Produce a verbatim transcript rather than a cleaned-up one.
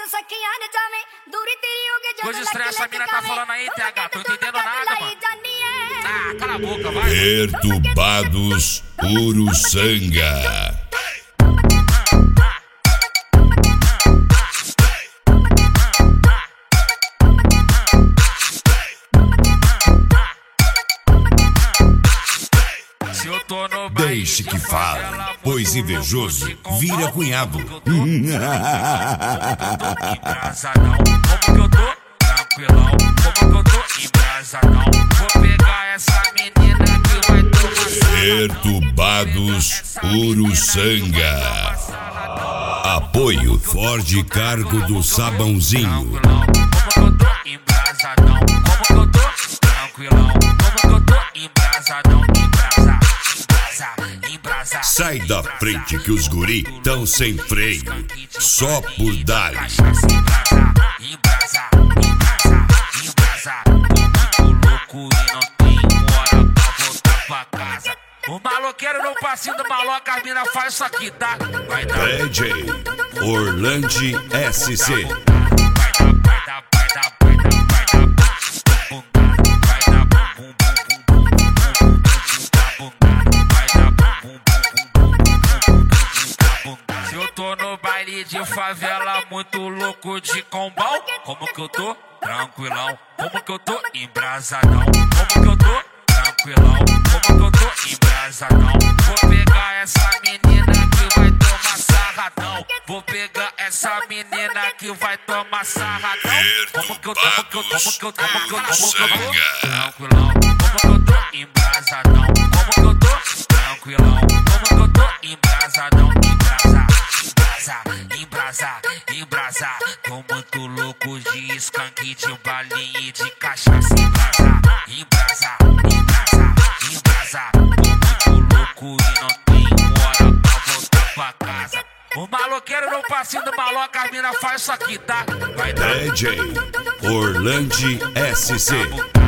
Coisa estranha essa mina tá falando aí, T H. Tô entendendo nada, mano. Ah, cala a boca, vai. Perturbados Uruçanga. Deixe que fale, pois invejoso vira cunhado. Embrasadão, como que eu tô? Tranquilão, como que eu tô? Embrasadão, vou pegar essa menina que vai tomar. Perturbados Uruçanga. Apoio Ford Cargo do Sabãozinho. Como que eu tô? Embrasadão, como que eu tô? Tranquilão, como que eu tô? Embrasadão, embrasa, embrasa, embrasa. Sai da frente que os guri tão sem freio, só por dar. Embrasa, embrasa, embrasa, embrasa. Tô muito louco e não tenho hora pra voltar pra casa. O maloqueiro no passinho do maloca, as mina faz isso aqui, tá? Vai dar, D J Orlandi S C. vai dar, vai dar, vai dar, vai dar, vai dar, bum, bum, vai dar, bum, bum, bum, bum, bum, bum, bum, vai dar, bum, bum, bum, bum, bum, bum. Se eu tô no baile de favela, muito louco de combão, como que eu tô? Tranquilão, como que eu tô? Embrasadão, como que eu tô? Tranquilão, como que eu tô? Embrasadão, vou pegar essa menina que vai tomar sarradão. Vou pegar essa menina que vai tomar sarradão. Como que eu tô? Como que eu tô? Como que eu tô? Como que eu tô? Tranquilão, como que eu tô? Embrasadão, como que eu tô? Tranquilão, como que eu tô? Embrasadão, embrasa, embrasa, embrasa, embrasa. Tô muito louco de skunk, de balinha e de cachaça. Embrasa, embrasa, embrasa, embrasa. Tô muito louco e não tenho hora pra voltar pra casa. O maloqueiro no passinho do maloca, as mina faz isso aqui, tá? Vai dar, D J Orlandi S C.